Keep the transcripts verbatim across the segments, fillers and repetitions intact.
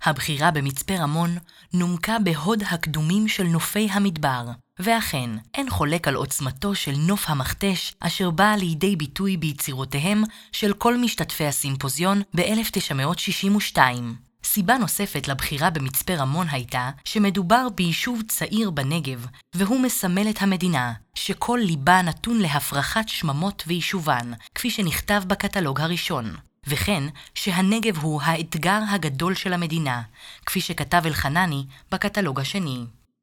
הבחירה במצפה רמון נומקה בהוד הקדומים של נופי המדבר, ואכן, אין חולק על עוצמתו של נוף המכתש אשר באה לידי ביטוי ביצירותיהם של כל משתתפי הסימפוזיון ב-אלף תשע מאות שישים ושתיים. סיבה נוספת לבחירה במצפה רמון הייתה שמדובר ביישוב צעיר בנגב, והוא מסמל את המדינה, שכל ליבה נתון להפרחת שממות ויישובן, כפי שנכתב בקטלוג הראשון. וכן שהנגב הוא האתגר הגדול של המדינה, כפי שכתב אלחנני בקטלוג השני.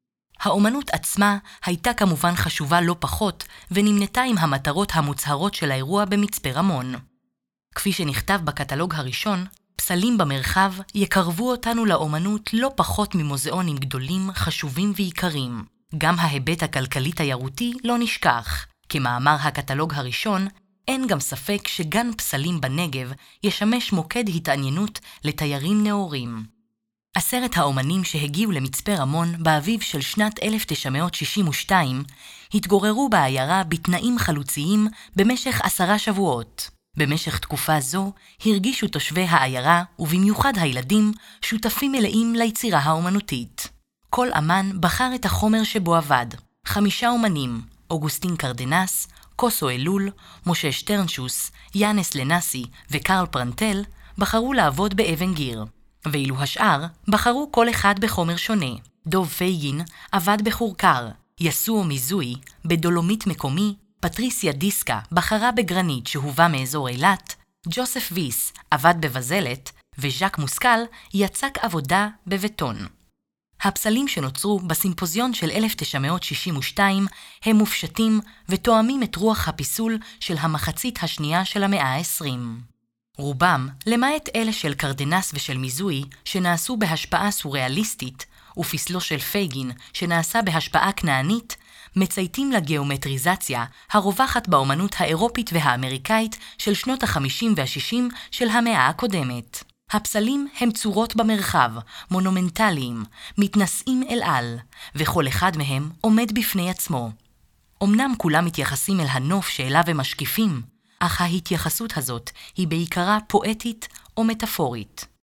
האומנות עצמה הייתה כמובן חשובה לא פחות, ונמנתה עם המטרות המוצהרות של האירוע במצפה רמון. כפי שנכתב בקטלוג הראשון, פסלים במרחב יקרבו אותנו לאומנות לא פחות ממוזיאונים גדולים, חשובים ויקרים. גם ההיבט הכלכלי-תיירותי לא נשכח. כמאמר הקטלוג הראשון, אין גם ספק שגן פסלים בנגב ישמש מוקד התעניינות לתיירים נאורים. עשרת האומנים שהגיעו למצפה רמון באביב של שנת אלף תשע מאות שישים ושתיים התגוררו בעיירה בתנאים חלוציים במשך עשרה שבועות. במשך תקופה זו הרגישו תושבי העיירה, ובמיוחד הילדים, שותפים מלאים ליצירה האומנותית. כל אמן בחר את החומר שבו עבד. חמישה אומנים, אוגוסטין קרדנס, קוסו אלול, משה שטרנשוס, יאנס לנסי וקרל פרנטל, בחרו לעבוד באבן גיר. ואילו השאר בחרו כל אחד בחומר שונה. דוב פייגין עבד בחורקר, יסואו מיזוי בדולומית מקומי, פטריסיה דיסקה בחרה בגרנית שהובא מאזור אילת, ג'וסף ויס עבד בבזלת, וז'ק מוסקל יצק עבודה בבטון. הפסלים שנוצרו בסימפוזיון של אלף תשע מאות שישים ושתיים הם מופשטים ותואמים את רוח הפיסול של המחצית השנייה של המאה ה-עשרים. רובם, למעט אלה של קרדנס ושל מיזוי, שנעשו בהשפעה סוריאליסטית, ופיסלו של פייגין, שנעשה בהשפעה כנענית, מצייתים לגיאומטריזציה הרווחת באומנות האירופית והאמריקאית של שנות ה-חמישים וה-שישים של המאה הקודמת. הפסלים הם צורות במרחב, מונומנטליים, מתנשאים אל על, וכל אחד מהם עומד בפני עצמו. אמנם כולם מתייחסים אל הנוף שאליו הם משקיפים, אך ההתייחסות הזאת היא בעיקרה פואטית או מטאפורית.